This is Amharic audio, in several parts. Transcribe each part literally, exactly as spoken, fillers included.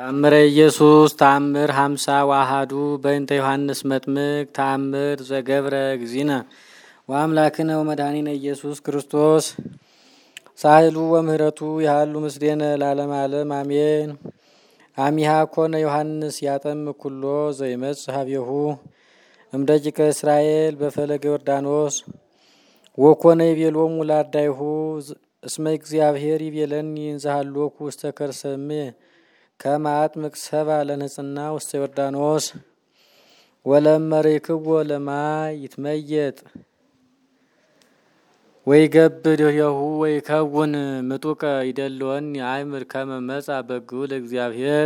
ተአምረ ኢየሱስ ተአምር ሃምሳ ዋሃዱ በእንተ ዮሐንስ መጥምቅ ተአምር ዘገብረ እግዚእነ ወአምላክነ ወመድኃኒነ ኢየሱስ ክርስቶስ ሳህሉ ወምህረቱ ያሉ ምስሌነ ለዓለመ ዓለም አሜን። አሚሃ ኮነ ዮሐንስ ያጠም ኩሎ ዘይመጽ ሀቤሁ እምደቂቀ እስራኤል በፈለገ ዮርዳኖስ ወኮነ ይቤሎሙ ለአርዳይሁ እስመ እግዚአብሔር ይቤለኒ እንዘሃሎኩ ውስተ ከርሰሜ ከማጥምቅ ሰባ ለንጽና ውስተ ዮርዳኖስ ወለመሬክዎ ለማይ ይትመየጥ ወይገብር የሁ ወይከውን ምጡቀ ይደልወኒ አእምር ከመ መጻ በግዑ ለእግዚአብሔር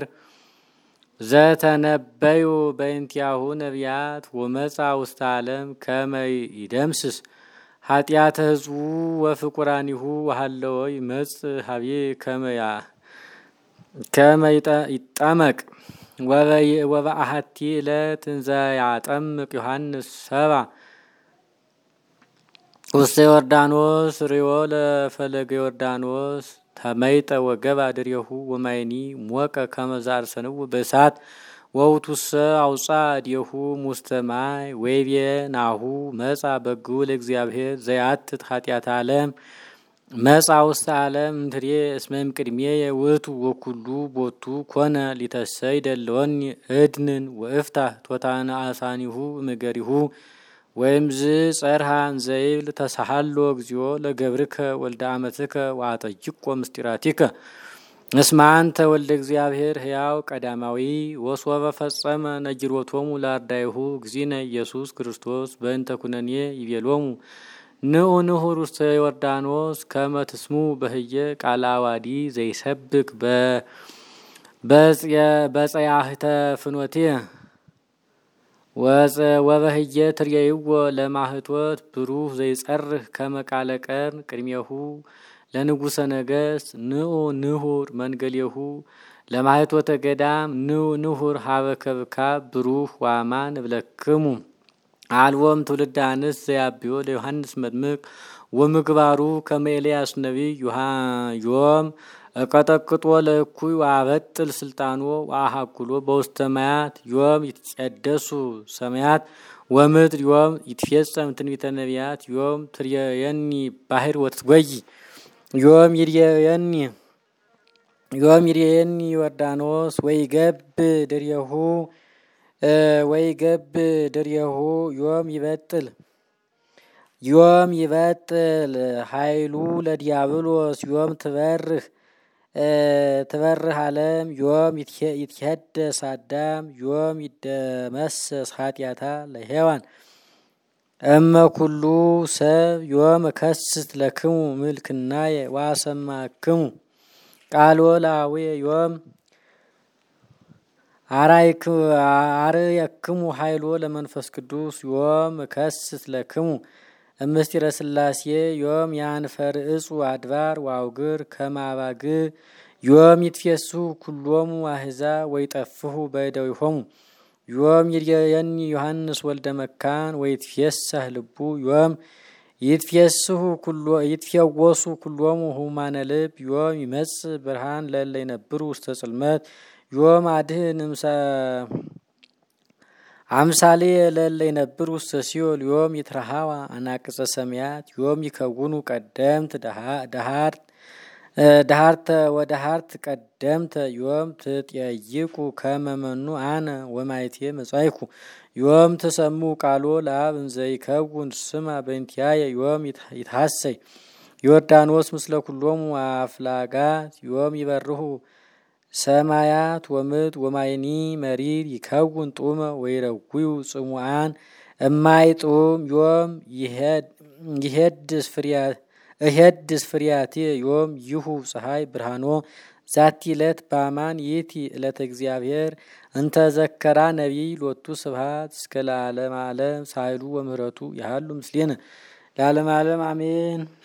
ዘተነበዩ በእንቲአሁ ነቢያት ወመጻ ውስተ ዓለም ከመ ይደምስስ ኃጢአተ ሕዝቡ ወፍቁራኒሁ ወሃለወ ይመጽእ ሀቤ ከመያ ከመ ይጠመቅ ወበአሐቲ ዕለት እንዘ ያጠምቅ ዮሐንስ ሰባ ውስተ ዮርዳኖስ ርእዮ ለፈለገ ዮርዳኖስ ተመይጠ ወገባ ድሬሁ ወማይኒ ሞቀ ከመ ዘአርሰንዎ በእሳት ወውቱሰ አውጻ እዴሁ ሙስተ ማይ ወይቤ ናሁ መጻ በግዑ ለእግዚአብሔር ዘያትት ኃጢአተ ዓለም መጻ ውስተ ዓለም እንትሬ እስመም ቅድሜየ ውእቱ ወኩሉ ቦቱ ኮነ ሊተሰይ ደለወኒ እድንን ወእፍታህ ቶታነ አሳኒሁ እምገሪሁ ወይምዝ ጸርሃን ዘይብል ተሳሃሎ እግዚኦ ለገብርከ ወልደ አመትከ ወአጠይቆ ምስጢራቲከ እስመ አንተ ወልደ እግዚአብሔር ሕያው ቀዳማዊ ወሶበ ፈጸመ ነጅሮቶሙ ለአርዳይሁ እግዚእነ ኢየሱስ ክርስቶስ በእንተ ኩነኔ ይቤሎሙ ንዑ ንሁር ውስተ ዮርዳኖስ ከመ ትስሙ በህየ ቃለ አዋዲ ዘይሰብክ በጸያህተ ፍኖቴ ወበህየ ትርየይዎ ለማህቶት ብሩህ ዘይጸርህ ከመ ቃለ ቀርን ቅድሜሁ ለንጉሰ ነገስት ንዑ ንሁር መንገሌሁ ለማህቶተ ገዳም ንዑ ንሁር ሀበ ከብካብ ብሩህ ዋማን እብለክሙ አልቦም ትውልደ አንስት ዘያብዮ ለዮሐንስ መጥምቅ ወምግባሩ ከመ ኤልያስ ነቢይ ዮም ቀጠቅጦ ለእኩይ ወአበጥል ስልጣኖ ወአሃኩሎ በውስተ ማያት ዮም ይትቀደሱ ሰማያት ወምድር ዮም ይትፌጸም ትንቢተ ነቢያት ዮም ትርየየኒ ባሕር ወትትጎይ ዮም ይርየየኒ ዮም ይርየየኒ ዮርዳኖስ ወይገብ ድሬሁ ወይገብ ድሬሁ ዮም ይበጥል ዮም ይበጥል ኃይሉ ለዲያብሎስ ዮም ትበርህ ትበርህ ዓለም ዮም ይትሄደስ አዳም ዮም ይደመሰስ ኃጢአታ ለሔዋን እመ ኩሉ ሰብ ዮም እከስት ለክሙ ምልክናየ ወአሰማክሙ ቃሎ ለአቡየ ዮም አርየክሙ ኃይሎ ለመንፈስ ቅዱስ ዮም እከስት ለክሙ እምስጢረ ሥላሴ ዮም ያንፈርዕጹ አድባር ወአውግር ከመ አባግዕ ዮም ይትፌስሑ ኩሎሙ አሕዛብ ወይጠፍሑ በእደዊሆሙ ዮም ይርየየኒ ዮሐንስ ወልደ መካን ወይትፌሳህ ልቡ ዮም ይትፌስሑ ኩሎ ይትፌወሱ ኩሎሙ ሁማነ ልብ ዮም ይመጽእ ብርሃን ለእለ ይነብሩ ውስተ ጽልመት ዮም አድህን አምሳሌ ለእለ ይነብሩ ውስተ ሲኦል ዮም ይትረሃዋ አናቅጸ ሰማያት ዮም ይከውኑ ቀደምት ደሃርት ደሃርተ ወደሃርት ቀደምተ ዮም ትጠይቁ ከመ መኑ አነ ወማይቴ መጻይኩ ዮም ትሰሙ ቃሎ ለአብ እንዘ ይከውን ስማ በእንቲአየ ዮም ይትሐሰይ ዮርዳኖስ ምስለ ኩሎሙ አፍላጋት ዮም ይበርሁ ሰማያት ወምድር ወማይኒ መሪር ይከውን ጡመ ወይረጉዩ ጽሙዓን እማይጡም ዮም ይሄድስ ፍርያት እሄድስ ፍርያቴ ዮም ይሁ ፀሐይ ብርሃኖ ዛቲ ዕለት በአማን ይእቲ ዕለተ እግዚአብሔር እንተ ዘከራ ነቢይ ሎቱ ስብሐት እስከ ለዓለመ ዓለም ሳህሉ ወምህረቱ ያሉ ምስሌነ ለዓለመ ዓለም አሜን።